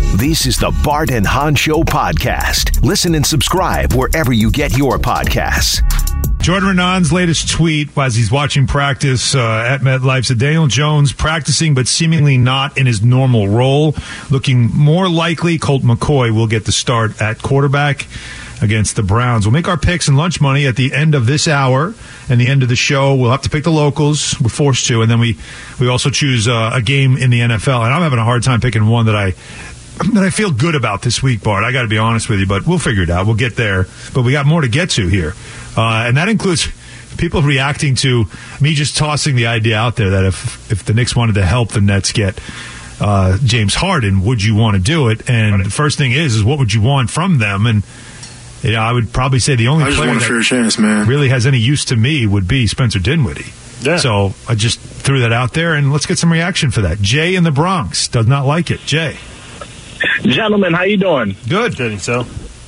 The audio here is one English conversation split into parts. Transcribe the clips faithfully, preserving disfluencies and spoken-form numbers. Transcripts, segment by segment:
This is the Bart and Hahn Show podcast. Listen and subscribe wherever you get your podcasts. Jordan Renan's latest tweet as he's watching practice uh, at MetLife said Daniel Jones practicing but seemingly not in his normal role. Looking more likely Colt McCoy will get the start at quarterback against the Browns. We'll make our picks and lunch money at the end of this hour and the end of the show. We'll have to pick the locals. We're forced to. And then we, we also choose uh, a game in the N F L. And I'm having a hard time picking one that I that I feel good about this week, Bart. I got to be honest with you, but we'll figure it out. We'll get there. But we got more to get to here. Uh, and that includes people reacting to me just tossing the idea out there that if, if the Knicks wanted to help the Nets get uh, James Harden, would you want to do it? And the first thing is, is what would you want from them? And you know, I would probably say the only I just player want a fair chance, man. really has any use to me would be Spencer Dinwiddie. Yeah. So I just threw that out there, and let's get some reaction for that. Jay in the Bronx does not like it. Jay. Gentlemen, how you doing? Good. Good, so.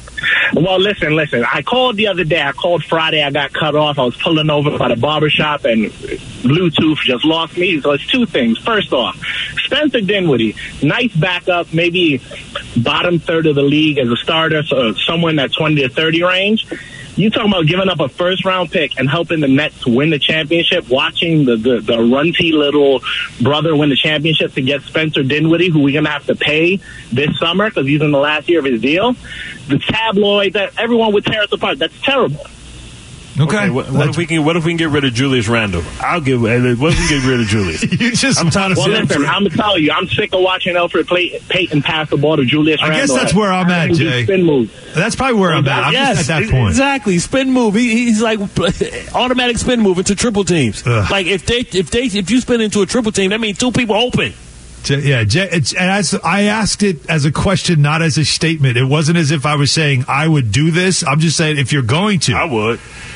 Well, listen, listen. I called the other day. I called Friday. I got cut off. I was pulling over by the barbershop, and Bluetooth just lost me. So it's two things. First off, Spencer Dinwiddie, nice backup, maybe bottom third of the league as a starter, so somewhere in that twenty to thirty range. You talking about giving up a first-round pick and helping the Nets win the championship, watching the, the, the runty little brother win the championship to get Spencer Dinwiddie, who we're going to have to pay this summer because he's in the last year of his deal. The tabloid, that everyone would tear us apart. That's terrible. Okay. okay what, what if we can? What if we can get rid of Julius Randle? I'll give. What if we can get rid of Julius? you just. I'm tired of well, listen. I'm gonna tell you. I'm sick of watching Alfred Payton pass the ball to Julius I Randle. guess that's where I'm at, Jay. Spin move. That's probably where I'm at. I'm yes, just at that point. Exactly. Spin move. He, he's like automatic spin move into triple teams. Ugh. Like if they, if they, if you spin into a triple team, that means two people open. Yeah, it's, and as I asked it as a question, not as a statement. It wasn't as if I was saying I would do this. I'm just saying if you're going to, I would.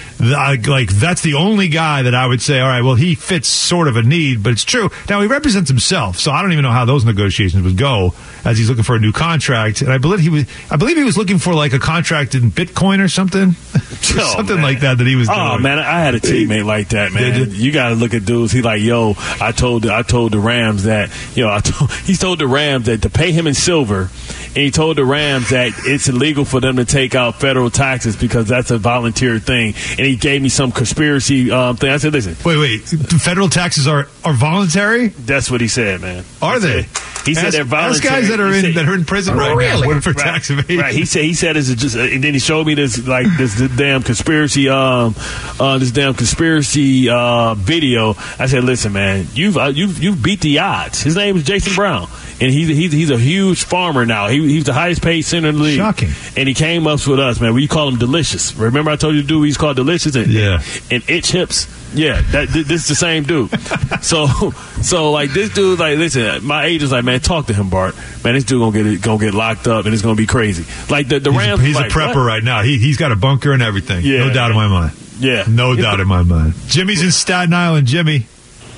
Like, that's the only guy that I would say, all right, well, he fits sort of a need, but it's true. Now, he represents himself, so I don't even know how those negotiations would go as he's looking for a new contract. And I believe he was, I believe he was looking for like a contract in Bitcoin or something, or oh, something man. like that that he was doing. Oh man, I had a teammate like that, man. You got to look at dudes. He like, yo, I told, I told the Rams that, yo, I told, he told the Rams that to pay him in silver, and he told the Rams that it's illegal for them to take out federal taxes because that's a volunteer thing. And he gave me some conspiracy um, thing. I said, listen. Wait, wait. Federal taxes are, are voluntary? That's what he said, man. Are he they? Said, he said ask, they're voluntary. Ask guys that are in said, that are in prison oh, right really? now for right, tax evasion. Right. He said he said it's just, and then he showed me this like this, this damn conspiracy um uh, this damn conspiracy uh, video. I said, listen, man, you've uh, you've you've beat the odds. His name is Jason Brown. And he's he's he's a huge farmer now. He he's the highest paid center in the league. Shocking. And he came up with us, man. We call him Delicious. Remember I told you to do he's called Delicious and, yeah. and Itch Hips. Yeah, that this is the same dude. so so like this dude, like listen, my agent's like, man, talk to him, Bart. Man, this dude gonna get gonna get locked up and it's gonna be crazy. Like the the he's Rams. A, he's like, a prepper what? right now. He he's got a bunker and everything. Yeah, no doubt man. in my mind. Yeah, no doubt in my mind. Jimmy's in Staten Island. Jimmy.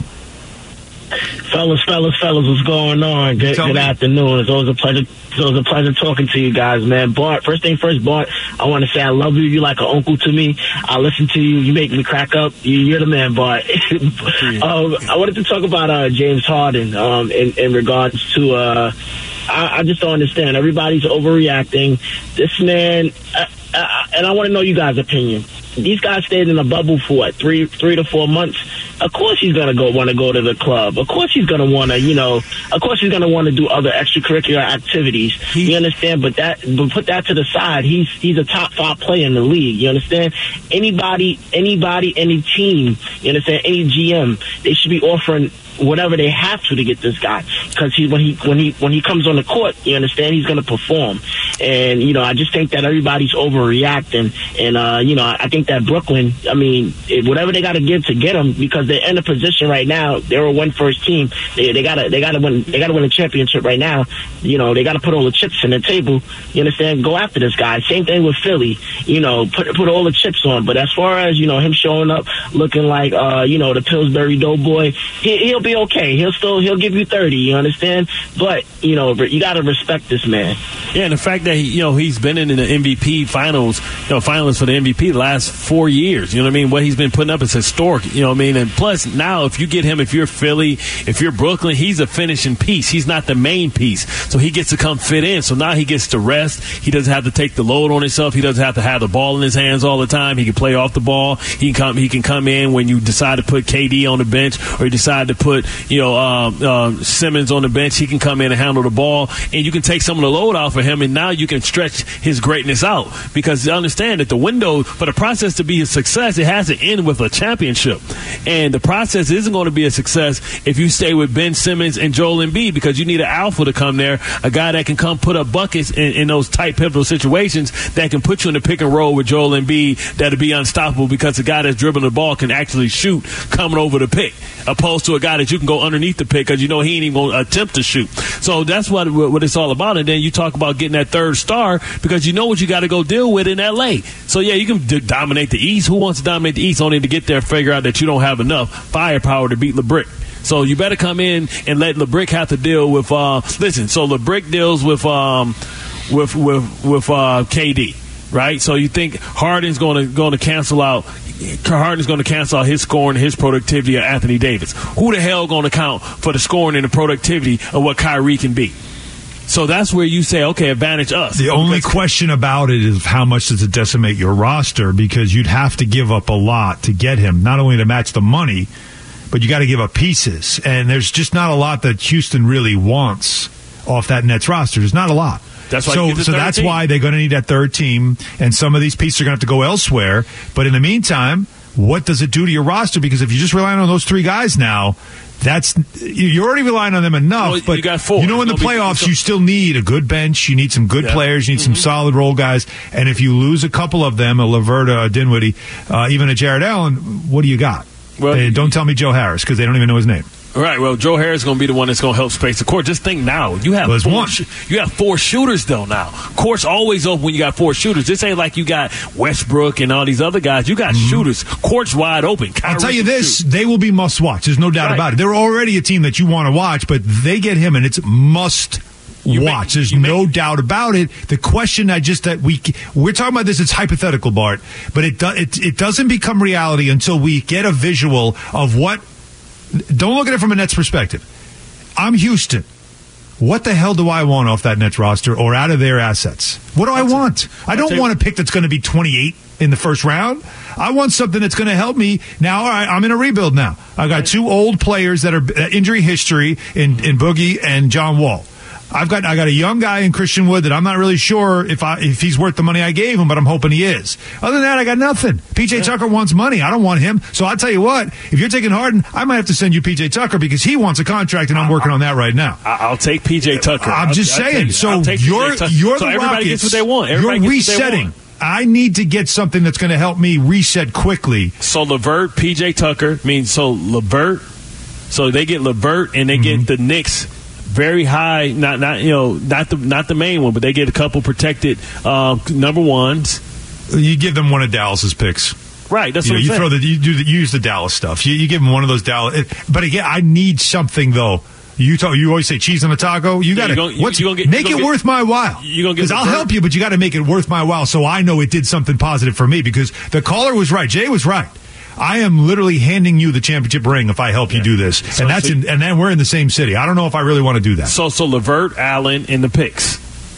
Fellas, fellas, fellas, what's going on? Good, good afternoon. It's always a pleasure. It's always a pleasure talking to you guys, man. Bart, first thing first, Bart, I want to say I love you. You're like an uncle to me. I listen to you. You make me crack up. You, you're the man, Bart. um, I wanted to talk about uh, James Harden um, in, in regards to. Uh, I, I just don't understand. Everybody's overreacting. This man, uh, uh, and I want to know you guys' opinion. These guys stayed in a bubble for what, three, three to four months. Of course, he's gonna go want to go to the club. Of course, he's gonna want to, you know. Of course, he's gonna want to do other extracurricular activities. You understand? But that, but put that to the side. He's he's a top five player in the league. You understand? Anybody, anybody, any team. You understand? Any G M, they should be offering whatever they have to to get this guy, because he when he when he when he comes on the court, you understand, he's going to perform. And you know, I just think that everybody's overreacting, and uh, you know, I think that Brooklyn, I mean, whatever they got to give to get him, because they're in a position right now. They're a one first team. They they gotta they gotta win they gotta win a championship right now. You know, they got to put all the chips in the table. You understand? Go after this guy. Same thing with Philly. You know, put put all the chips on. But as far as, you know, him showing up looking like uh, you know, the Pillsbury Doughboy, he, he'll be okay. He'll still he'll give you thirty. You understand? But you know, you got to respect this man. Yeah, and the fact that he, you know, he's been in the M V P finals, you know, finalists for the M V P the last four years. You know what I mean? What he's been putting up is historic. You know what I mean? And plus, now if you get him, if you're Philly, if you're Brooklyn, he's a finishing piece. He's not the main piece, so he gets to come fit in. So now he gets to rest. He doesn't have to take the load on himself. He doesn't have to have the ball in his hands all the time. He can play off the ball. He can come. He can come in when you decide to put K D on the bench, or you decide to put, you know, um, um, Simmons on the bench. He can come in and handle the ball, and you can take some of the load off of him. And now you can stretch his greatness out, because you understand that the window for the process to be a success, it has to end with a championship. And the process isn't going to be a success if you stay with Ben Simmons and Joel Embiid, because you need an alpha to come there, a guy that can come put up buckets in, in those tight pivotal situations, that can put you in the pick and roll with Joel Embiid, that'll be unstoppable, because the guy that's dribbling the ball can actually shoot coming over the pick, opposed to a guy that you can go underneath the pick because you know he ain't even going to attempt to shoot. So that's what what it's all about. And then you talk about getting that third star, because you know what you got to go deal with in L A. So, yeah, you can d- dominate the East. Who wants to dominate the East only to get there and figure out that you don't have enough firepower to beat LeBrick? So you better come in and let LeBrick have to deal with uh, – listen, so LeBrick deals with um, with with, with uh, K D, right? So you think Harden's going to going to cancel out – Harden's going to cancel out his scoring and his productivity of Anthony Davis. Who the hell going to count for the scoring and the productivity of what Kyrie can be? So that's where you say, okay, advantage us. The only question about it is how much does it decimate your roster, because you'd have to give up a lot to get him, not only to match the money, but you got to give up pieces. And there's just not a lot that Houston really wants off that Nets roster. There's not a lot. That's why so so that's team. why they're going to need that third team, and some of these pieces are going to have to go elsewhere. But in the meantime, what does it do to your roster? Because if you're just relying on those three guys now, that's you're already relying on them enough. Well, but you got four. You know, in the playoffs, you still need a good bench. You need some good yeah. players. You need mm-hmm. some solid role guys. And if you lose a couple of them, a LeVert, a Dinwiddie, uh, even a Jared Allen, what do you got? Well, and don't tell me Joe Harris, because they don't even know his name. Right. Well, Joe Harris is going to be the one that's going to help space the court. Just think now. You have well, four, one. you have four shooters, though, now. Court's always open when you got four shooters. This ain't like you got Westbrook and all these other guys. You got mm-hmm. shooters. Court's wide open. Kyrie I'll tell you this. Shoot. They will be must-watch. There's no doubt right. about it. They're already a team that you want to watch, but they get him, and it's must You watch. Make, There's no make, doubt about it. The question I just that we we're talking about this. It's hypothetical, Bart, but it do, it it doesn't become reality until we get a visual of what. Don't look at it from a Nets perspective. I'm Houston. What the hell do I want off that Nets roster or out of their assets? What do I want? I don't want a pick that's going to be twenty-eight in the first round. I want something that's going to help me. Now, all right, I'm in a rebuild now. I got two old players that are uh, injury history in, in Boogie and John Wall. I've got I got a young guy in Christian Wood that I'm not really sure if I if he's worth the money I gave him, but I'm hoping he is. Other than that, I got nothing. P J yeah. Tucker wants money. I don't want him. So I'll tell you what, if you're taking Harden, I might have to send you P J Tucker because he wants a contract, and I'm working on that right now. I'll take P J Tucker. I'm just I'll, saying. I'll take, so you're you're so the everybody Rockets. Gets what they want. Everybody you're gets resetting. What they want. I need to get something that's going to help me reset quickly. So LeVert, P J Tucker means so LeVert. So they get LeVert and they mm-hmm. get the Knicks. Very high, not not you know, not the not the main one, but they get a couple protected uh, number ones. You give them one of Dallas's picks, right? That's you what know, I'm you saying. throw the you do the, you use the Dallas stuff. You, you give them one of those Dallas. But again, I need something though. You talk, you always say cheese on a taco. You got to yeah, what's you gonna get, make it get, worth my while. You gonna get because I'll help you, but you got to make it worth my while so I know it did something positive for me. Because the caller was right, Jay was right. I am literally handing you the championship ring if I help yeah. you do this, so, and that's so, in, and then we're in the same city. I don't know if I really want to do that. So, so LeVert, Allen in the picks.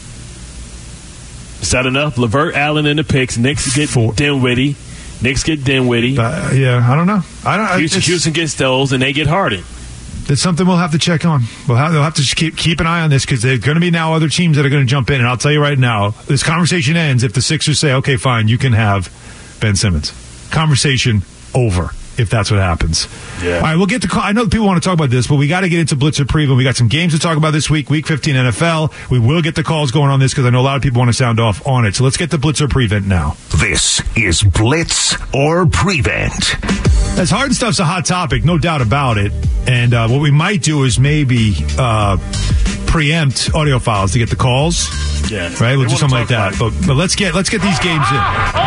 Is that enough? LeVert, Allen in the picks. Knicks get Four. Dinwiddie. Knicks get Dinwiddie. Uh, yeah, I don't know. I don't. Houston, Houston gets those, and they get Harden. That's something we'll have to check on. We'll have, they'll have to keep keep an eye on this because there's going to be now other teams that are going to jump in. And I'll tell you right now, this conversation ends if the Sixers say, "Okay, fine, you can have Ben Simmons." Conversation over. If that's what happens. Yeah. All right, we'll get to call. I know people want to talk about this, but we got to get into Blitzer preview. We got some games to talk about this week, Week fifteen N F L. We will get the calls going on this because I know a lot of people want to sound off on it. So let's get the Blitzer prevent now. This is Blitz or Prevent. As hard stuff's a hot topic, no doubt about it. And uh, what we might do is maybe uh, preempt audio files to get the calls. Yeah. Right? We'll do something like that. But, but let's get let's get these games in. Omaha!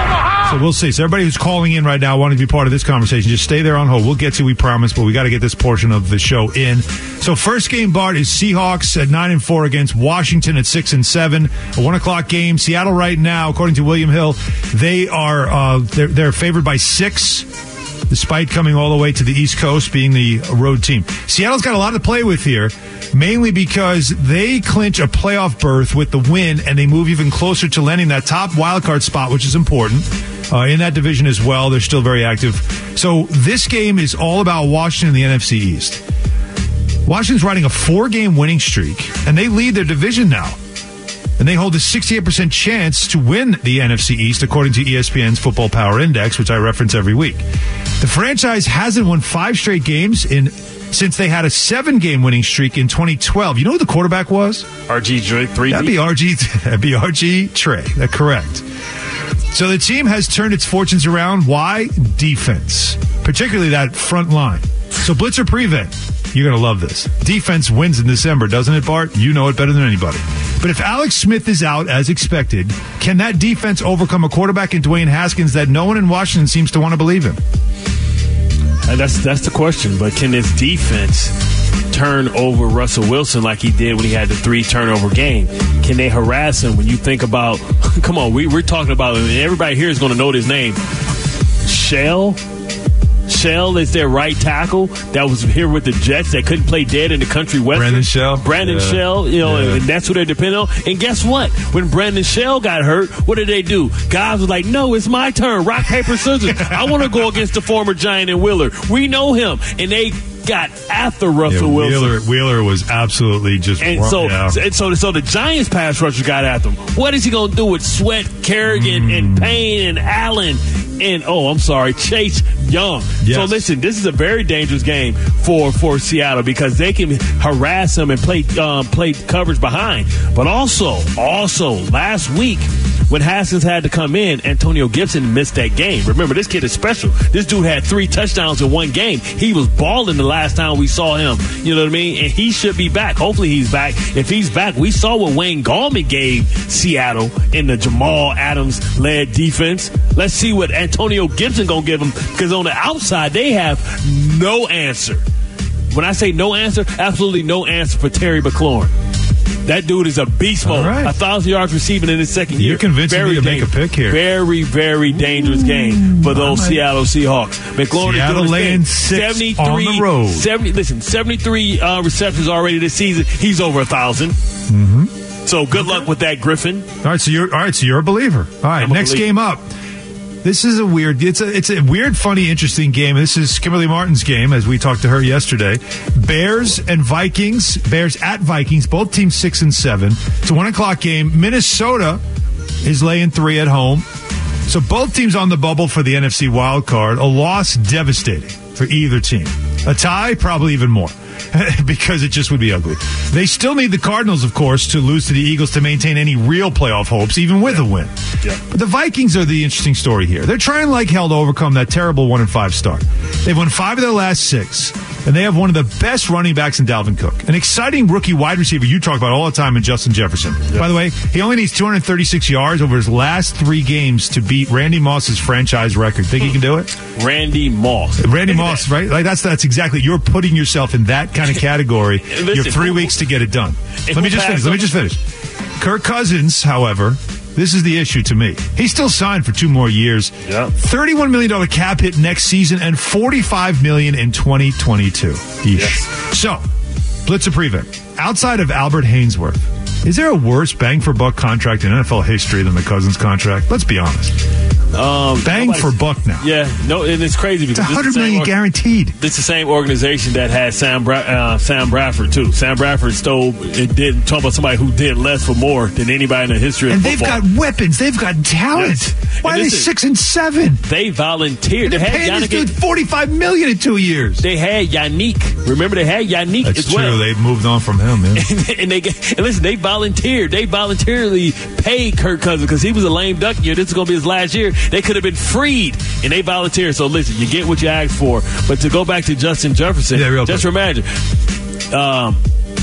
So we'll see. So everybody who's calling in right now wanting to be part of this conversation, just stay there on hold. We'll get to you, we promise, but we got to get this portion of the show in. So first game, Bart, is Seahawks at nine and four against Washington at six and seven. A one o'clock game. Seattle right now, according to William Hill, they are uh, they're, they're favored by six, despite coming all the way to the East Coast, being the road team. Seattle's got a lot to play with here, mainly because they clinch a playoff berth with the win, and they move even closer to landing that top wildcard spot, which is important. Uh, in that division as well, they're still very active. So this game is all about Washington and the N F C East. Washington's riding a four-game winning streak, and they lead their division now. And they hold a sixty-eight percent chance to win the N F C East, according to E S P N's Football Power Index, which I reference every week. The franchise hasn't won five straight games in since they had a seven-game winning streak in twenty twelve. You know who the quarterback was? R G Trey. Three. That'd be R G. That'd be R G Trey. That's correct. So the team has turned its fortunes around. Why? Defense, particularly that front line. So Blitzer prevent. You're going to love this. Defense wins in December, doesn't it, Bart? You know it better than anybody. But if Alex Smith is out, as expected, can that defense overcome a quarterback in Dwayne Haskins that no one in Washington seems to want to believe in? And that's that's the question. But can this defense turn over Russell Wilson like he did when he had the three turnover game? Can they harass him? When you think about, come on, we, we're talking about, and everybody here is going to know his name. Shell? Shell is their right tackle that was here with the Jets that couldn't play dead in the country western. Brandon Shell. Brandon yeah. Shell, you know, yeah. and that's who they're depending on. And guess what? When Brandon Shell got hurt, what did they do? Guys were like, no, it's my turn. Rock, paper, scissors. I want to go against the former Giant and Wheeler. We know him. And they got after Russell yeah, Wilson. Wheeler, Wheeler was absolutely just and wrong, so, yeah. and so, so the Giants pass rushers got after him. What is he going to do with Sweat, Kerrigan, mm. and Payne and Allen and oh, I'm sorry, Chase Young? Yes. So listen, this is a very dangerous game for for Seattle because they can harass them and play um, play coverage behind. But also, also last week, when Haskins had to come in, Antonio Gibson missed that game. Remember, this kid is special. This dude had three touchdowns in one game. He was balling the last time we saw him. You know what I mean? And he should be back. Hopefully he's back. If he's back, we saw what Wayne Gallman gave Seattle in the Jamal Adams-led defense. Let's see what Antonio Gibson going to give them, because on the outside, they have no answer. When I say no answer, absolutely no answer for Terry McLaurin. That dude is a beast mode. Right. A thousand yards receiving in his second year. You're convincing very me to make a pick here. Very, very dangerous game for those right. Seattle Seahawks. McLaurin Seattle is doing laying his six thing. on the road. seventy, listen, seventy-three uh, receptions already this season. He's over a thousand. Mm-hmm. So good luck with that, Griffin. All right, so you're all right. So you're a believer. All right, I'm a next believer. game up. This is a weird. It's a it's a weird, funny, interesting game. This is Kimberly Martin's game, as we talked to her yesterday. Bears and Vikings. Bears at Vikings. Both teams six and seven. It's a one o'clock game. Minnesota is laying three at home. So both teams on the bubble for the N F C wild card. A loss devastating for either team. A tie, probably even more. Because it just would be ugly. They still need the Cardinals, of course, to lose to the Eagles to maintain any real playoff hopes, even with yeah. a win. Yeah. But the Vikings are the interesting story here. They're trying like hell to overcome that terrible one and five start. They've won five of their last six, and they have one of the best running backs in Dalvin Cook. An exciting rookie wide receiver you talk about all the time in Justin Jefferson. Yeah. By the way, he only needs two hundred thirty-six yards over his last three games to beat Randy Moss's franchise record. Think he can do it? Randy Moss. Randy Moss, right? Like that's that's exactly. You're putting yourself in that kind of category. Listen, you have three who, weeks to get it done. Let me just finish. Let me just finish. Kirk Cousins, however, this is the issue to me. He's still signed for two more years. Yeah. thirty-one million dollars cap hit next season and forty-five million dollars in twenty twenty-two. Yes. So, Blitzer prevent. Outside of Albert Hainsworth, is there a worse bang for buck contract in N F L history than the Cousins contract? Let's be honest. Um, Bang for buck now. Yeah, no, and it's crazy because it's one hundred million or- guaranteed. This is the same organization that had Sam Bra- uh, Sam Bradford too. Sam Bradford stole. It did talk about somebody who did less for more than anybody in the history of and football. And they've got weapons. They've got talent. Yes. Why and are they six and seven? They volunteered. They had paid this dude Yannick, forty-five million in two years. They had Yannick. Remember, they had Yannick That's as true. well. They've moved on from him, man. and, and they and listen. They volunteered. They voluntarily paid Kirk Cousins because he was a lame duck year. This is going to be his last year. They could have been freed, and they volunteered. So listen, you get what you asked for. But to go back to Justin Jefferson, yeah, real just quick. imagine. Um,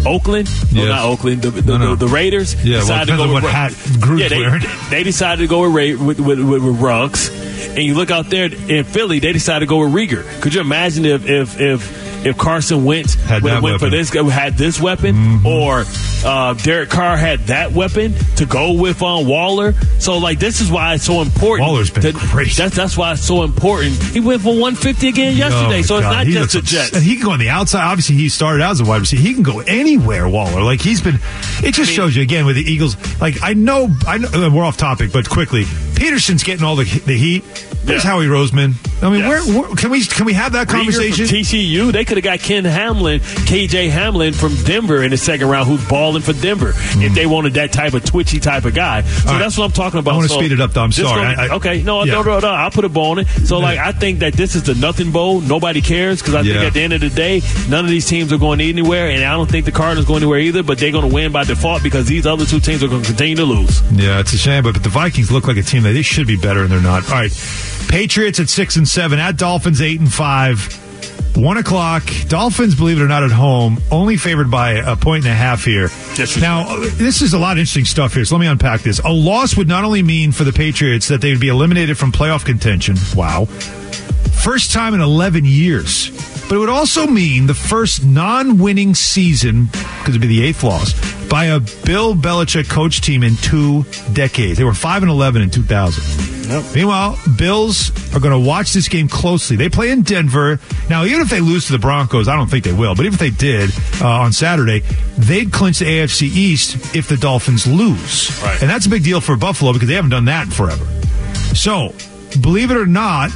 Oakland, Yes. no, not Oakland, the, the, No, no. the, the Raiders Yeah, well, decided depends to on go what with hat Gruden's yeah, they, wearing. they decided to go with, Ray, with, with, with, with Ruggs. And you look out there in Philly, they decided to go with Rieger. Could you imagine if if if if Carson Wentz Had would that have went for weapon. this guy, had this weapon, Mm-hmm. or uh, Derek Carr had that weapon to go with on Waller? So like this is why it's so important. Waller's been to, great. That's that's why it's so important. He went for one fifty again yesterday, Oh, so it's God. not He just the looks Jets. obs- And he can go on the outside. Obviously, he started out as a wide receiver. He can go anywhere, Waller. Like, he's been. It just I mean- shows you, again, with the Eagles. Like, I know, I know we're off topic, but quickly, Peterson's getting all the the heat. There's Yeah. Howie Roseman. I mean, Yes. where, where can we can we have that Rieger from conversation? T C U, they could have got Ken Hamlin, K J Hamlin from Denver in the second round, who's balling for Denver if they wanted that type of twitchy type of guy. So Hmm. All right. that's what I'm talking about. I wanna So speed it up, though. I'm this sorry. gonna- I- I- okay, no, yeah. no, no, no. I'll put a ball on it. So, like, I think that this is the nothing bowl. Nobody cares because I think Yeah. at the end of the day, none of these teams are going anywhere, and I don't think the Cardinals going anywhere either. But they're going to win by default because these other two teams are going to continue to lose. Yeah, it's a shame, but, but the Vikings look like a team that they should be better, and they're not. All right, Patriots at six and seven, at Dolphins eight and five. One o'clock. Dolphins, believe it or not, at home, only favored by a point and a half here. Disrespect. Now, this is a lot of interesting stuff here, so let me unpack this. A loss would not only mean for the Patriots that they would be eliminated from playoff contention. Wow. First time in eleven years. But it would also mean the first non-winning season, because it'd be the eighth loss, by a Bill Belichick coach team in two decades. They were five and eleven in two thousand. Yep. Meanwhile, Bills are going to watch this game closely. They play in Denver. Now, even if they lose to the Broncos, I don't think they will, but even if they did uh, on Saturday, they'd clinch the A F C East if the Dolphins lose. Right. And that's a big deal for Buffalo because they haven't done that in forever. So, believe it or not,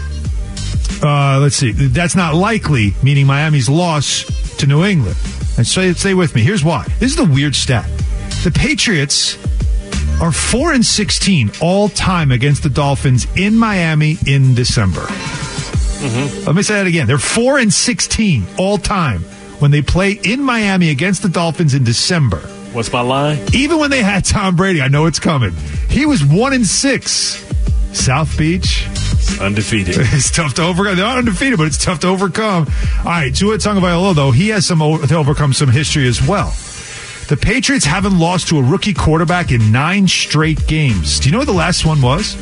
uh, let's see, that's not likely, meaning Miami's loss to New England. And stay, stay with me. Here's why. This is the weird stat. The Patriots are four and sixteen all time against the Dolphins in Miami in December. Mm-hmm. Let me say that again. They're four and sixteen all time when they play in Miami against the Dolphins in December. What's my line? Even when they had Tom Brady, I know it's coming. He was one and six. South Beach. Undefeated. It's tough to overcome. They're not undefeated, but it's tough to overcome. All right, Tua Tagovailoa, though, he has some o- to overcome some history as well. The Patriots haven't lost to a rookie quarterback in nine straight games. Do you know what the last one was?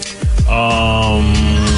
Um,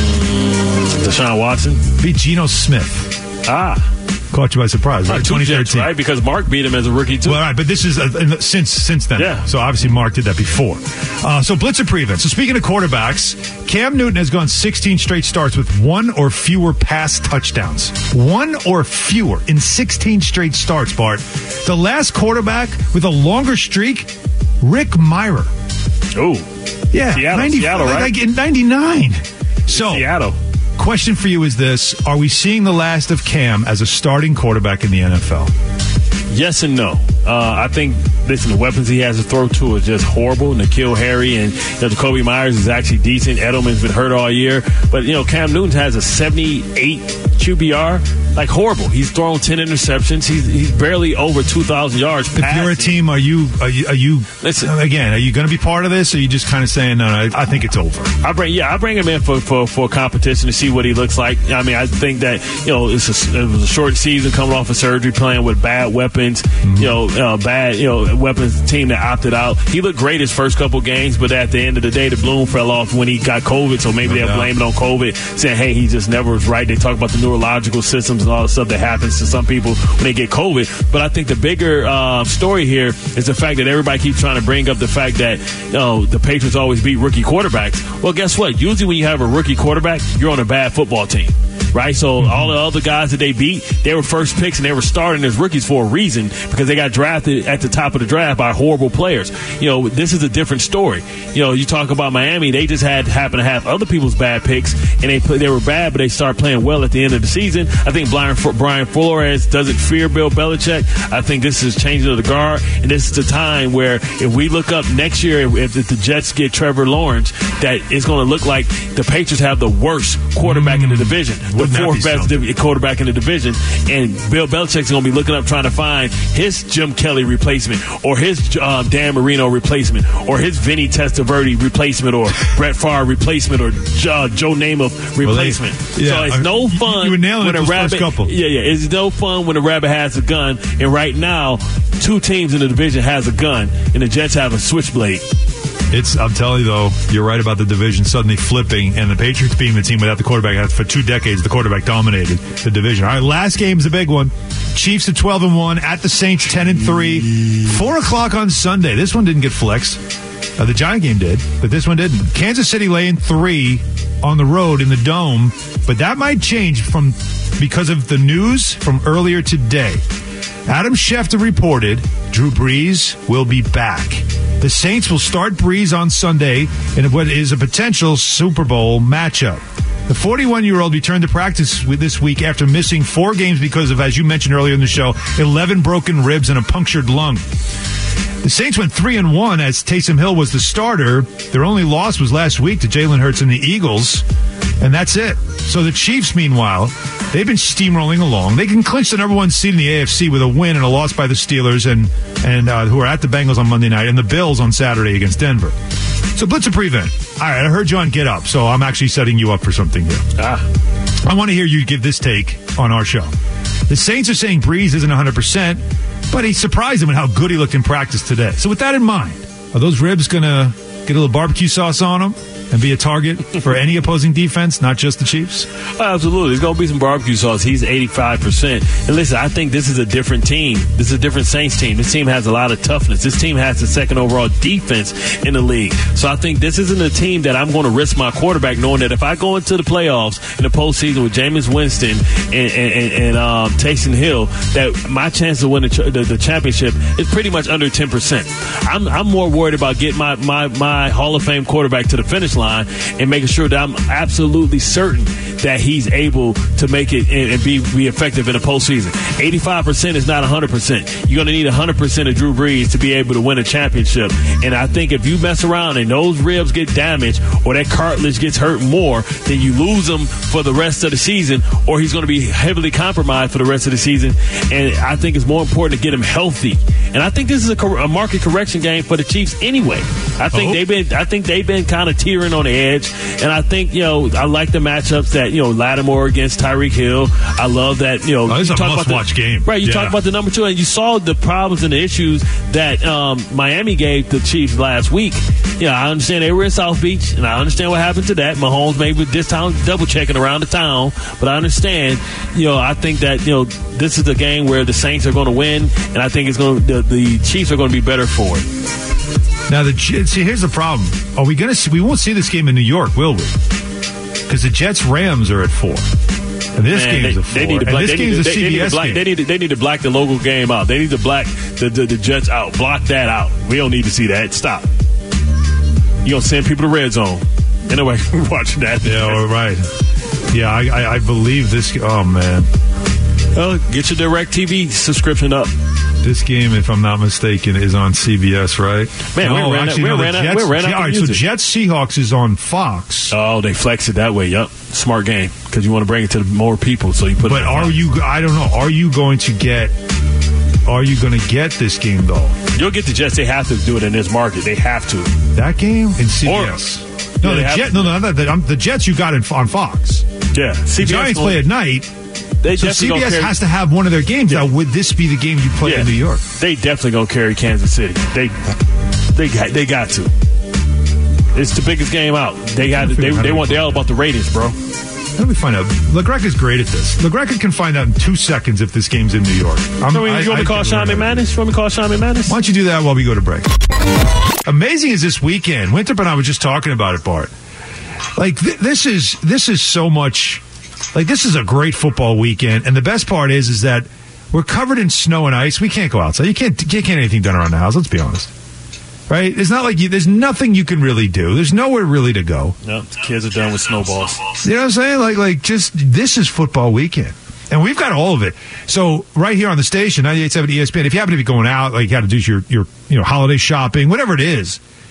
Deshaun Watson. Beat Geno Smith. Ah. Caught you by surprise, right? Two twenty thirteen. Jets, right? Because Mark beat him as a rookie, too. Well, all right, but this is uh, in the- since since then. Yeah. So obviously Mark did that before. Uh, so Blitzer prevent. So speaking of quarterbacks, Cam Newton has gone sixteen straight starts with one or fewer pass touchdowns. One or fewer in sixteen straight starts, Bart. The last quarterback with a longer streak, Rick Myrer. Oh. Yeah, Seattle, ninety, Seattle, right? like in ninety-nine. So, Seattle. question for you is this. Are we seeing the last of Cam as a starting quarterback in the N F L? Yes and no. Uh, I think, listen, the weapons he has to throw to is just horrible. N'Keal Harry and you know, Jacoby Myers is actually decent. Edelman's been hurt all year. But, you know, Cam Newton has a seventy-eight Q B R. Like, horrible. He's thrown ten interceptions. He's he's barely over two thousand yards If passing. you're a team, are you are you, are you Listen. again? Are you going to be part of this? Or are you just kind of saying no? no I think it's over. I bring yeah, I bring him in for, for, for competition to see what he looks like. I mean, I think that you know it's a, it was a short season coming off of surgery, playing with bad weapons. Mm-hmm. You know, uh, bad you know weapons team that opted out. He looked great his first couple games, but at the end of the day, the bloom fell off when he got COVID. So maybe No they'll doubt. blame it on COVID, saying, "Hey, he just never was right." They talk about the neurological systems and all the stuff that happens to some people when they get COVID. But I think the bigger uh, story here is the fact that everybody keeps trying to bring up the fact that you know the Patriots always beat rookie quarterbacks. Well, guess what? Usually when you have a rookie quarterback, you're on a bad football team. Right, so mm-hmm. all the other guys that they beat, they were first picks and they were starting as rookies for a reason because they got drafted at the top of the draft by horrible players. You know, this is a different story. You know, you talk about Miami, they just had happen to have other people's bad picks and they play, they were bad, but they started playing well at the end of the season. I think Brian, Brian Flores doesn't fear Bill Belichick. I think this is changing of the guard, and this is the time where if we look up next year, if, if the Jets get Trevor Lawrence, that it's going to look like the Patriots have the worst quarterback mm-hmm. in the division. The the fourth best div- quarterback in the division, and Bill Belichick's going to be looking up trying to find his Jim Kelly replacement, or his uh, Dan Marino replacement, or his Vinny Testaverde replacement, or Brett Favre replacement, or uh, Joe Namath replacement. Well, they, yeah, so it's I, no fun you were nailing when it a rabbit. Couple. Yeah, yeah, it's no fun when a rabbit has a gun. And right now, two teams in the division has a gun, and the Jets have a switchblade. It's. I'm telling you, though, you're right about the division suddenly flipping, and the Patriots being the team without the quarterback. For two decades, the quarterback dominated the division. All right, last game's a big one. Chiefs at twelve and one at the Saints ten and three. Four o'clock on Sunday. This one didn't get flexed. Uh, the Giant game did, but this one didn't. Kansas City laying three on the road in the Dome, but that might change from because of the news from earlier today. Adam Schefter reported Drew Brees will be back. The Saints will start Brees on Sunday in what is a potential Super Bowl matchup. The forty-one-year-old returned to practice this week after missing four games because of, as you mentioned earlier in the show, eleven broken ribs and a punctured lung. The Saints went three and one as Taysom Hill was the starter. Their only loss was last week to Jalen Hurts and the Eagles, and that's it. So the Chiefs, meanwhile, they've been steamrolling along. They can clinch the number one seed in the A F C with a win and a loss by the Steelers, and and uh, who are at the Bengals on Monday night, and the Bills on Saturday against Denver. So Blitzer prevent. All right, I heard you on Get Up, so I'm actually setting you up for something here. Ah. I want to hear you give this take on our show. The Saints are saying Brees isn't one hundred percent, but he surprised them with how good he looked in practice today. So with that in mind, are those ribs going to get a little barbecue sauce on them and be a target for any opposing defense, not just the Chiefs? Absolutely. There's going to be some barbecue sauce. He's eighty-five percent. And listen, I think this is a different team. This is a different Saints team. This team has a lot of toughness. This team has the second overall defense in the league. So I think this isn't a team that I'm going to risk my quarterback, knowing that if I go into the playoffs in the postseason with Jameis Winston and, and, and um, Taysom Hill, that my chance of winning the, the championship is pretty much under ten percent. I'm, I'm more worried about getting my, my, my Hall of Fame quarterback to the finish line and making sure that I'm absolutely certain that he's able to make it and, and be, be effective in the postseason. eighty-five percent is not one hundred percent. You're going to need one hundred percent of Drew Brees to be able to win a championship. And I think if you mess around and those ribs get damaged or that cartilage gets hurt more, then you lose him for the rest of the season, or he's going to be heavily compromised for the rest of the season. And I think it's more important to get him healthy. And I think this is a, cor- a market correction game for the Chiefs anyway. I think oh. they've been I think they've been kind of teetering on the edge. And I think, you know, I like the matchups that, you know, Lattimore against Tyreek Hill. I love that, you know. Oh, this is a must-watch game. Right, you yeah. talk about the number two, and you saw the problems and the issues that um, Miami gave the Chiefs last week. Yeah, I understand they were in South Beach, and I understand what happened to that. Mahomes maybe this time double-checking around the town, but I understand, you know, I think that, you know, this is the game where the Saints are going to win, and I think it's going to, the, the Chiefs are going to be better for it. Now, the see, here's the problem. Are we going to see, we won't see this game in New York, will we? Because the Jets-Rams are at four. And this Man, game's they, a four. They need to black, and this they game's need to, a C B S they, they game. They need, to, they need to black the local game out. They need to black the, the, the Jets out. Block that out. We don't need to see that. Stop. You're going to send people to red zone. Anyway, we're watching that. Yeah, right. Yeah, I, I, I believe this. Oh, man. Well, get your DirecTV subscription up. This game, if I'm not mistaken, is on C B S, right? Man, no, we ran actually, out, no, we ran out, Jets, we ran out all right, so Jets Seahawks is on Fox. Oh, they flex it that way. Yup, smart game because you want to bring it to more people. So you put. But it are you? I don't know. Are you going to get? Are you going to get this game though? You'll get the Jets. They have to do it in this market. They have to. That game in C B S. Or, no, yeah, the Jet. No, no, no, the, the Jets. You got in, on Fox. Yeah, C B S the Giants going, play at night. They so C B S carry, has to have one of their games. Yeah. Now, would this be the game you play yeah. in New York? They definitely gonna carry Kansas City. They, they, they got to. It's the biggest game out. They got. They, they want. They all about the ratings, bro. Let me find out. LaGreca is great at this. LaGreca can find out in two seconds if this game's in New York. I'm, so you want me to call Sean McManus? You want me to call Sean McManus? Why don't you do that while we go to break? Amazing is this weekend. Winthrop and I were just talking about it, Bart. Like th- this is this is so much. Like, this is a great football weekend, and the best part is is that we're covered in snow and ice. We can't go outside. You can't you can't get anything done around the house, let's be honest. Right? It's not like you, there's nothing you can really do. There's nowhere really to go. No, the kids are done with snowballs. You know what I'm saying? Like, like just, this is football weekend. And we've got all of it. So, right here on the station, ninety-eight point seven E S P N, if you happen to be going out, like you got to do your, your you know, holiday shopping, whatever it is,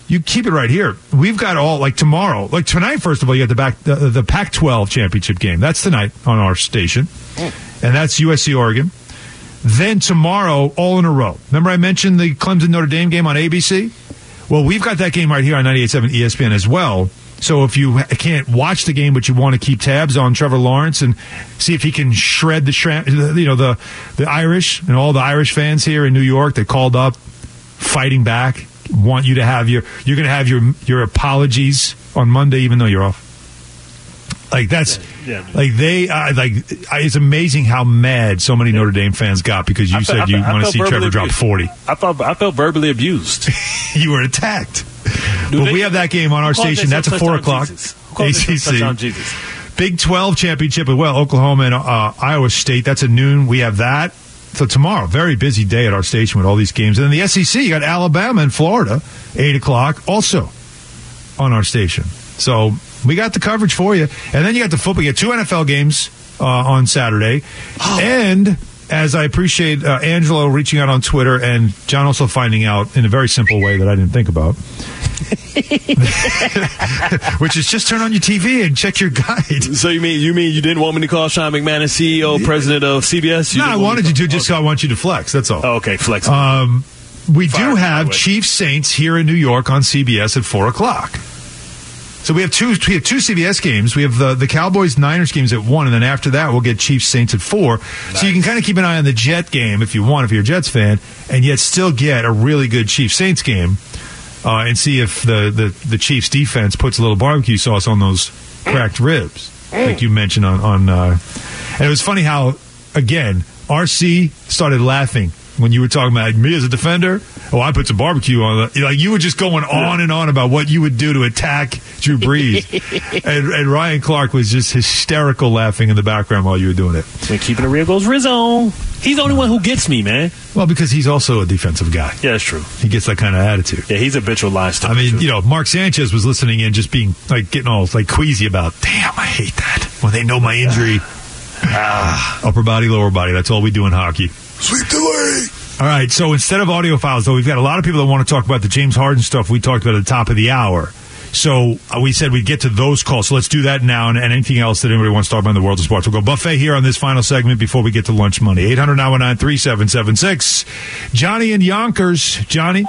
you keep it right here. We've got all, like tomorrow, like tonight, first of all, you got the back the, the Pac twelve championship game. That's tonight on our station. And that's U S C Oregon. Then tomorrow, all in a row. Remember I mentioned the Clemson Notre Dame game on A B C? Well, we've got that game right here on ninety-eight point seven E S P N as well. So if you can't watch the game, but you want to keep tabs on Trevor Lawrence and see if he can shred the, you know, the the Irish and all the Irish fans here in New York that called up fighting back, want you to have your you're going to have your your apologies on Monday, even though you're off. Like that's yeah, yeah. like they uh, like it's amazing how mad so many yeah. Notre Dame fans got because you I said felt, you want to see Trevor abused. drop forty. I felt I felt verbally abused. You were attacked. But well, we have that game on our station. That's at four o'clock. A C C. Big twelve championship as well. Oklahoma and uh, Iowa State. That's at noon. We have that. So tomorrow, very busy day at our station with all these games. And then the S E C, you got Alabama and Florida, eight o'clock, also on our station. So we got the coverage for you. And then you got the football. You got two N F L games uh, on Saturday. Oh. And as I appreciate uh, Angelo reaching out on Twitter and John also finding out in a very simple way that I didn't think about, which is just turn on your T V and check your guide. So you mean you mean you didn't want me to call Sean McManus, C E O, president of C B S? You no, I wanted you to, just okay. I want you to flex. That's all. Oh, okay, flex. Um, we Fire do have Chiefs Saints here in New York on C B S at four o'clock. So we have two we have two C B S games. We have the, the Cowboys Niners games at one, and then after that we'll get Chiefs Saints at four. Nice. So you can kind of keep an eye on the Jet game if you want, if you're a Jets fan, and yet still get a really good Chiefs Saints game. Uh, and see if the, the, the Chiefs defense puts a little barbecue sauce on those cracked ribs, like you mentioned on, on uh, and it was funny how, again, R C started laughing when you were talking about me as a defender. Oh, I put some barbecue on it. Like you were just going on and on about what you would do to attack Drew Brees. and, and Ryan Clark was just hysterical laughing in the background while you were doing it. When keeping it real goes Rizzo. He's the only one who gets me, man. Well, because he's also a defensive guy. Yeah, that's true. He gets that kind of attitude. Yeah, he's a bitch with lies. I mean, you know, Mark Sanchez was listening in, just being like getting all like queasy about, damn, I hate that when they know my injury. ah, upper body, lower body. That's all we do in hockey. Sweep the leg. All right, so instead of audio files, though, we've got a lot of people that want to talk about the James Harden stuff we talked about at the top of the hour. So uh, we said we'd get to those calls. So let's do that now, and, and anything else that anybody wants to talk about in the world of sports. We'll go buffet here on this final segment before we get to lunch money. eight hundred nine one nine three seven seven six. Johnny in Yonkers. Johnny?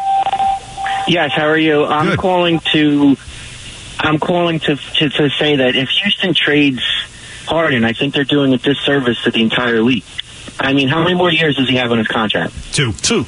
Yes, how are you? I'm Good. calling to I'm calling to, to to say that if Houston trades Harden, I think they're doing a disservice to the entire league. I mean, how many more years does he have on his contract? Two. Two.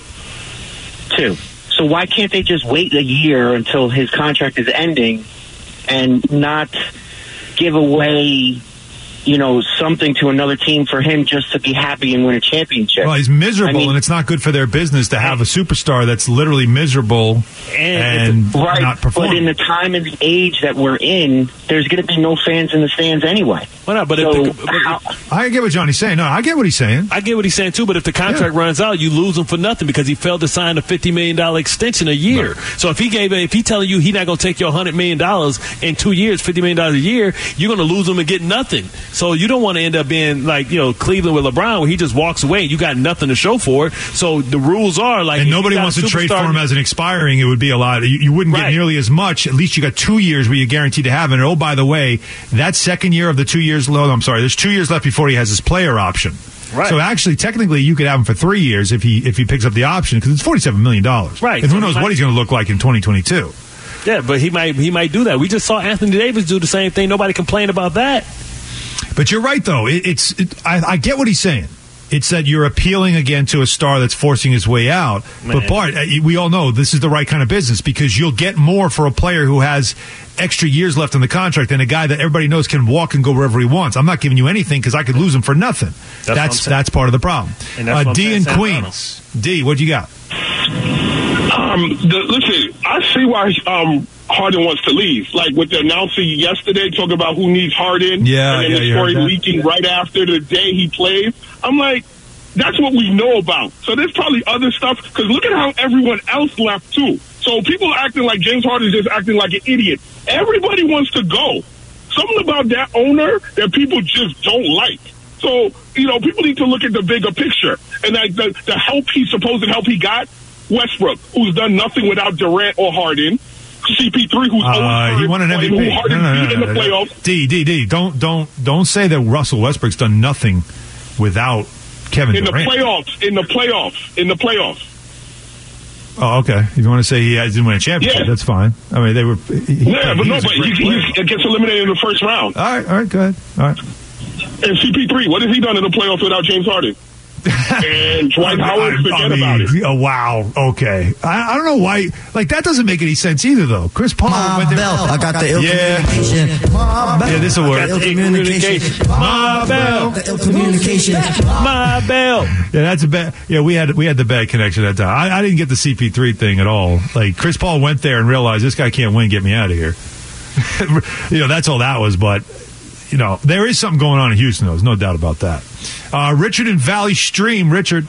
Two. So why can't they just wait a year until his contract is ending and not give away, you know, something to another team for him just to be happy and win a championship? Well, he's miserable, I mean, and it's not good for their business to have a superstar that's literally miserable and, and right, not performing. But in the time and the age that we're in, there's going to be no fans in the stands anyway. Well, no, but so if the, but how, I get what Johnny's saying. No, I get what he's saying. I get what he's saying, too, but if the contract yeah. runs out, you lose him for nothing because he failed to sign a fifty million dollars extension a year. Right. So if he gave, if he telling you he's not going to take your one hundred million dollars in two years, fifty million dollars a year, you're going to lose him and get nothing. So you don't want to end up being like, you know, Cleveland with LeBron, where he just walks away and you got nothing to show for it. So the rules are like, and nobody wants to trade for him as an expiring. It would be a lot. You, you wouldn't right. get nearly as much. At least you got two years where you're guaranteed to have it. And oh, by the way, that second year of the two years low, I'm sorry, there's two years left before he has his player option. Right. So actually, technically, you could have him for three years if he if he picks up the option because it's forty-seven million dollars. Right. And so who knows might, what he's going to look like in twenty twenty-two. Yeah, but he might he might do that. We just saw Anthony Davis do the same thing. Nobody complained about that. But you're right, though. It, it's it, I, I get what he's saying. It's that you're appealing again to a star that's forcing his way out. Man. But Bart, we all know this is the right kind of business because you'll get more for a player who has extra years left in the contract than a guy that everybody knows can walk and go wherever he wants. I'm not giving you anything because I could lose him for nothing. That's that's, that's part of the problem. Uh, D in Queens. D, what do you got? Um, the, listen, I see why um, Harden wants to leave. Like with the announcer yesterday talking about who needs Harden, yeah, and then yeah, the story leaking right after the day he plays. I'm like, that's what we know about. So there's probably other stuff because look at how everyone else left too. So people acting like James Harden's just acting like an idiot. Everybody wants to go. Something about that owner that people just don't like. So, you know, people need to look at the bigger picture. And like the, the help he supposed help he got, Westbrook, who's done nothing without Durant or Harden. C P three, who's uh, he won an M V P. who hurt No, no, no, his feet in no, the no, playoffs. D, D, D. Don't, don't, don't say that Russell Westbrook's done nothing without Kevin In the Durant. playoffs, in the playoffs, in the playoffs. Oh, okay. If you want to say he didn't win a championship, Yeah. that's fine. I mean, they were. He, Yeah, but he no, was a but great he, player. he gets eliminated in the first round. All right, all right, go ahead. All right. And C P three, what has he done in the playoffs without James Harden? And Dwight Howard, forget I mean, about it. Oh, wow. Okay. I, I don't know why. Like, that doesn't make any sense either, though. Chris Paul My went there. belt. I got the ill Yeah. communication. My belt. Yeah, this will work. Ill communication. My bell. The ill communication. My bell. Yeah, that's a bad. Yeah, we had we had the bad connection that time. I, I didn't get the C P three thing at all. Like, Chris Paul went there and realized this guy can't win. Get me out of here. You know, that's all that was. But you know, there is something going on in Houston. Though. There's no doubt about that. Uh, Richard in Valley Stream. Richard.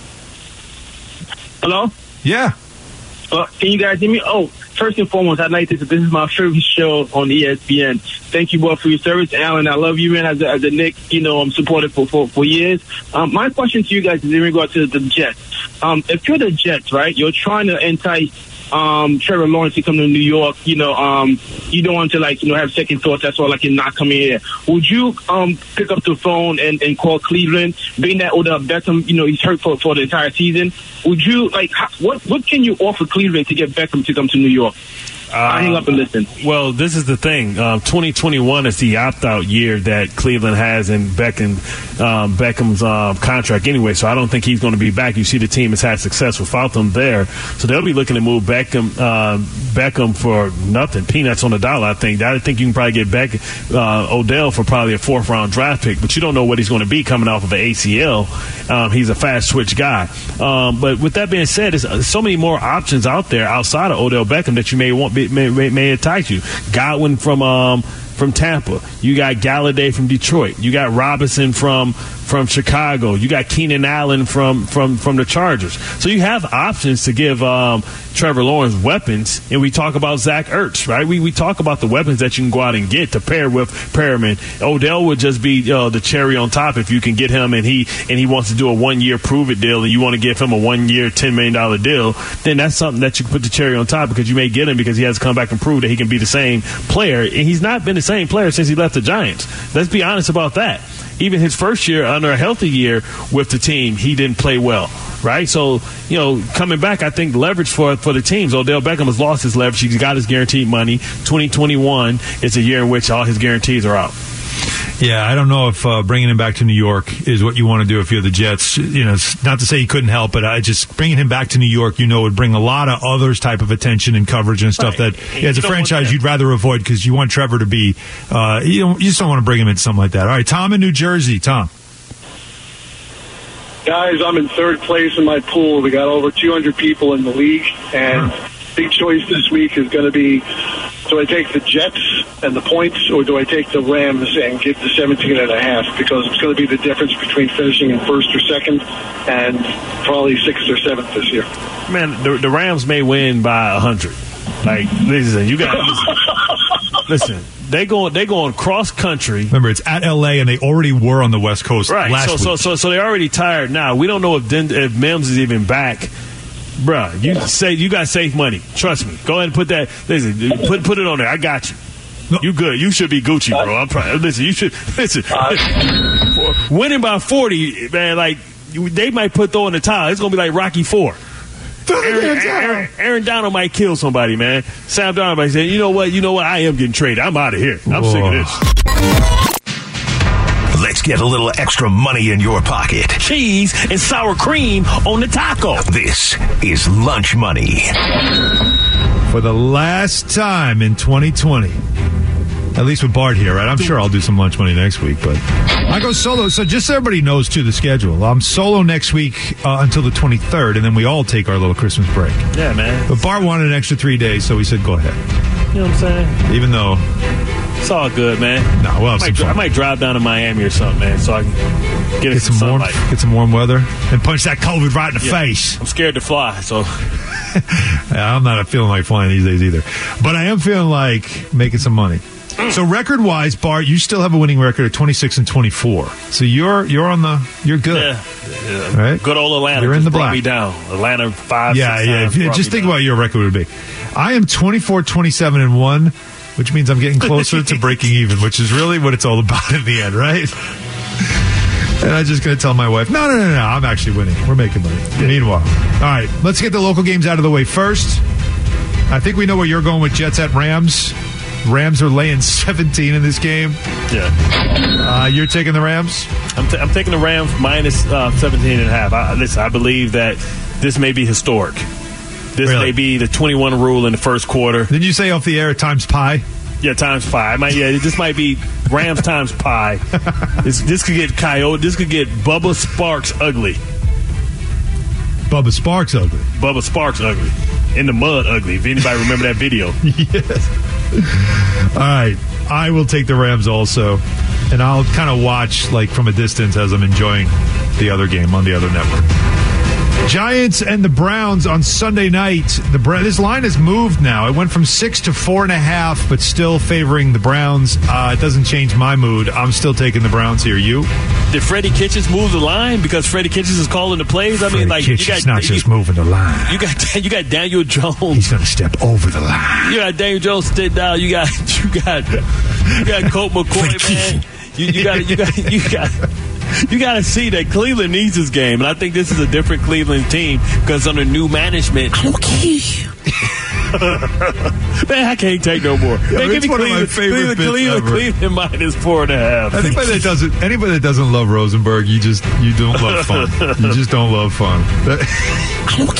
Hello? Yeah. Uh, can you guys hear me? Oh, first and foremost, I'd like to say this is my favorite show on E S P N. Thank you both for your service. Alan, I love you, man. As a, as a Knicks, you know, I'm supported for, for, for years. Um, my question to you guys is in regard to the Jets. Um, if you're the Jets, right, you're trying to entice um, Trevor Lawrence to come to New York, you know, um, you don't want to, like, you know, have second thoughts. That's all, like, you're not coming here. Would you um, pick up the phone and, and call Cleveland, being that Odell Beckham, you know, he's hurt for, for the entire season? Would you, like, how, what what can you offer Cleveland to get Beckham to come to New York? Uh, I hang up and listen. Well, this is the thing. Um, twenty twenty-one is the opt-out year that Cleveland has in Beckham, um, Beckham's um, contract anyway, so I don't think he's going to be back. You see the team has had success without them there, so they'll be looking to move Beckham uh, Beckham for nothing, peanuts on the dollar, I think. I think you can probably get Beck, uh, Odell for probably a fourth-round draft pick, but you don't know what he's going to be coming off of an A C L. Um, he's a fast-switch guy. Um, but with that being said, there's so many more options out there outside of Odell Beckham that you may want May, may, may entice you. Godwin from um, from Tampa. You got Galladay from Detroit. You got Robinson from from Chicago. You got Keenan Allen from from from the Chargers. So you have options to give um, Trevor Lawrence weapons. And we talk about Zach Ertz, right? We we talk about the weapons that you can go out and get to pair with Perriman. Odell would just be uh, the cherry on top if you can get him, and he and he wants to do a one year prove it deal, and you want to give him a one year ten million dollar deal. Then that's something that you can put the cherry on top, because you may get him because he has to come back and prove that he can be the same player. And he's not been the same player since he left the Giants. Let's be honest about that. Even his first year, under a healthy year with the team, he didn't play well, right? So, you know, coming back, I think leverage for for the teams. Odell Beckham has lost his leverage. He's got his guaranteed money. twenty twenty-one is a year in which all his guarantees are out. Yeah, I don't know if uh, bringing him back to New York is what you want to do if you're the Jets. You know, it's not to say he couldn't help, but I just bringing him back to New York, you know, would bring a lot of others type of attention and coverage and stuff right. that, yeah, as a franchise, you'd rather avoid, because you want Trevor to be, uh, you don't, you just don't want to bring him into something like that. All right, Tom in New Jersey. Tom. Guys, I'm in third place in my pool. We got over two hundred people in the league, and big choice this week is going to be, do I take the Jets and the points, or do I take the Rams and get the seventeen and a half? Because it's going to be the difference between finishing in first or second and probably sixth or seventh this year. Man, the, the Rams may win by one hundred. Like, listen, you got listen, listen. They going they going cross country. Remember, it's at L A, and they already were on the West Coast right. last so, week. So so so they're already tired now. We don't know if Den- if Mims is even back. Bruh, you say you got safe money. Trust me. Go ahead and put that. Listen, put put it on there. I got you. You good? You should be Gucci, bro. I'm trying. Listen, you should listen. Winning by forty, man. Like they might put throw in the towel. It's gonna be like Rocky Four. Aaron, Aaron, Aaron Donald might kill somebody, man. Sam Donald might say, you know what? You know what? I am getting traded. I'm out of here. I'm Whoa. sick of this. Let's get a little extra money in your pocket. Cheese and sour cream on the taco. This is Lunch Money. For the last time in twenty twenty, at least with Bart here, right? I'm sure I'll do some Lunch Money next week, but I go solo. So just so everybody knows, too, the schedule. I'm solo next week uh, until the twenty-third, and then we all take our little Christmas break. Yeah, man. But Bart wanted an extra three days, so we said, go ahead. You know what I'm saying? Even though... It's all good, man. No, well, I might, I might drive down to Miami or something, man, so I can get, get some, some warm, get some warm weather, and punch that COVID right in the yeah. face. I'm scared to fly, so yeah, I'm not feeling like flying these days either, but I am feeling like making some money. So record wise, Bart, you still have a winning record of twenty-six and twenty-four. So you're you're on the you're good. Yeah, yeah. Right? Good old Atlanta. You're in just the brought black. me down. Atlanta five. Yeah, six yeah. times If you- brought just me think down. about what your record would be. I am twenty-four, twenty-seven, and one, which means I'm getting closer to breaking even, which is really what it's all about in the end, right? And I'm just going to tell my wife, no, no, no, no, I'm actually winning. We're making money. Yeah. Meanwhile, all right, let's get the local games out of the way first. I think we know where you're going with Jets at Rams. Rams are laying seventeen in this game. Yeah. Uh, you're taking the Rams? I'm, t- I'm taking the Rams minus uh, seventeen and a half. I, listen, I believe that this may be historic. This Really? may be the twenty-one rule in the first quarter. Didn't you say off the air times pi? Yeah, times pi. I might, yeah, this might be Rams times pi. This, this could get Coyote. This could get Bubba Sparks ugly. Bubba Sparks ugly. Bubba Sparks ugly. In the mud ugly. If anybody remember that video. Yes. All right. I will take the Rams also. And I'll kind of watch like from a distance as I'm enjoying the other game on the other network. Giants and the Browns on Sunday night. The this line has moved now. It went from six to four and a half, but still favoring the Browns. Uh, it doesn't change my mood. I'm still taking the Browns here. You? Did Freddie Kitchens move the line because Freddie Kitchens is calling the plays? I Freddie mean, like Kitchens you got not just you, moving the line. You got you got Daniel Jones. He's going to step over the line. You got Daniel Jones sit down. You got you got you got Colt McCoy, man. You, you got you got you got. You got to see that Cleveland needs this game, and I think this is a different Cleveland team because under new management. I don't care. Man, I can't take no more. Yeah, Man, it's give me one Cleveland, of my favorite Cleveland, bits Cleveland, ever. Cleveland minus four and a half. Anybody that doesn't, anybody that doesn't love Rosenberg, you just you don't love fun. You just don't love fun. I don't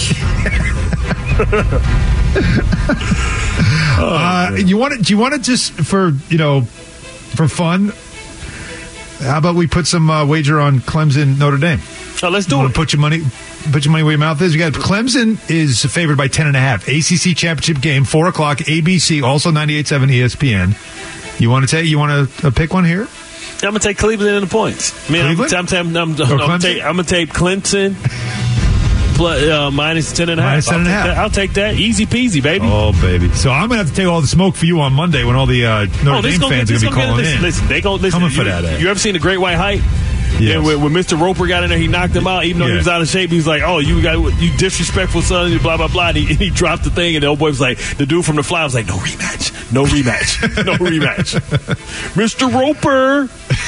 care. uh, you want to? Do you want to just for you know for fun? How about we put some uh, wager on Clemson Notre Dame? Oh, let's do you it. Put your money, put your money where your mouth is. You got Clemson is favored by ten and a half. A C C championship game, four o'clock. A B C, also ninety-eight point seven E S P N. You want to take? You want to uh, pick one here? I'm gonna take Cleveland in the points. I mean, Cleveland? I'm, I'm, I'm, I'm, Or I'm, Clemson? gonna take, I'm gonna take Clemson plus, uh, minus ten and a half. Minus ten and a I'll half. take that. I'll take that. Easy peasy, baby. Oh, baby. So I'm going to have to take all the smoke for you on Monday when all the uh, Notre Oh, this Dame gonna fans get, are this going to be gonna calling get, in. listen, listen, they gonna listen. Coming for you, that, eh? You ever seen the Great White Hype? Yes. And when, when Mister Roper got in there, he knocked him out. Even though Yeah. he was out of shape, he was like, "Oh, you got you disrespectful son," blah blah blah. And he, and he dropped the thing, and the old boy was like, the dude from the Fly was like, "No rematch, no rematch, no rematch." Mister Roper.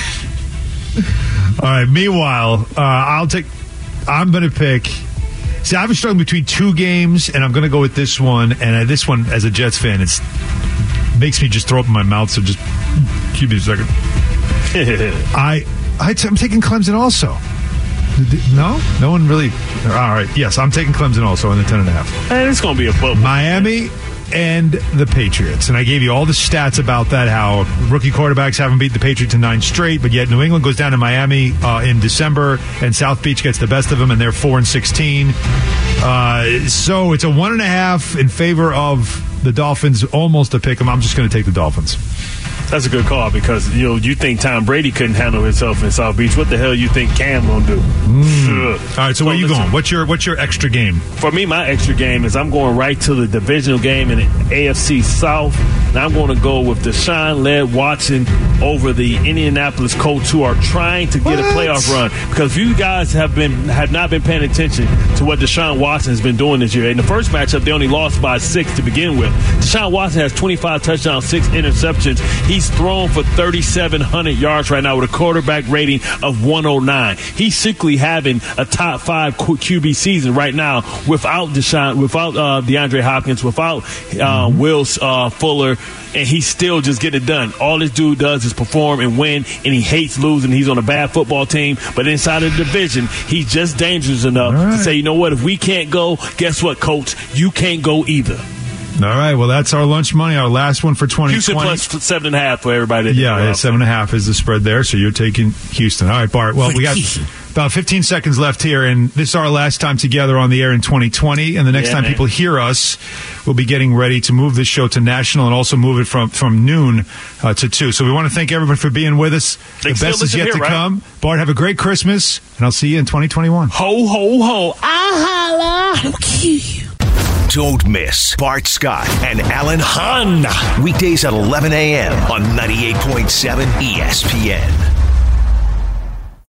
All right. Meanwhile, uh, I'll take. I'm going to pick. See, I've been struggling between two games, and I'm going to go with this one. And uh, this one, as a Jets fan, it's makes me just throw up in my mouth. So just give me a second. I, I t- I'm taking Clemson also. No, no one really. All right. Yes, I'm taking Clemson also in the ten and a half. Man, it's gonna be a bubble. Miami and the Patriots. And I gave you all the stats about that, how rookie quarterbacks haven't beat the Patriots in nine straight, but yet New England goes down to Miami uh, in December, and South Beach gets the best of them, and they're four and sixteen. Uh, so it's a one and a half in favor of the Dolphins, almost a pick 'em. I'm just going to take the Dolphins. That's a good call because you know you think Tom Brady couldn't handle himself in South Beach. What the hell you think Cam gonna do? Mm. All right, so where are you listen, going? What's your what's your extra game? For me, my extra game is I'm going right to the divisional game in the A F C South, and I'm going to go with Deshaun-led Watson over the Indianapolis Colts, who are trying to get What? a playoff run. Because you guys have been have not been paying attention to what Deshaun Watson has been doing this year. In the first matchup, they only lost by six to begin with. Deshaun Watson has twenty-five touchdowns, six interceptions. He's thrown for thirty-seven hundred yards right now with a quarterback rating of one oh nine. He's simply having a top five Q B season right now without Deshaun, without uh, DeAndre Hopkins, without uh, Will uh, Fuller, and he's still just getting it done. All this dude does is perform and win, and he hates losing. He's on a bad football team, but inside of the division, he's just dangerous enough right. to say, you know what, if we can't go, guess what, Coach? You can't go either. All right, well, that's our lunch money, our last one for twenty twenty. Houston plus seven and a half for everybody. that Yeah, did yeah, seven and a half is the spread there, so you're taking Houston. All right, Bart. Well, we got about fifteen seconds left here, and this is our last time together on the air in twenty twenty. And the next Yeah, time man. people hear us, we'll be getting ready to move this show to national and also move it from, from noon uh, to two. So we want to thank everybody for being with us. They the still best is listen yet here, to right? come. Bart, have a great Christmas, and I'll see you in twenty twenty-one. Ho, ho, ho. I holla. Don't miss Bart Scott and Alan Hahn. Weekdays at eleven a.m. on ninety-eight point seven E S P N.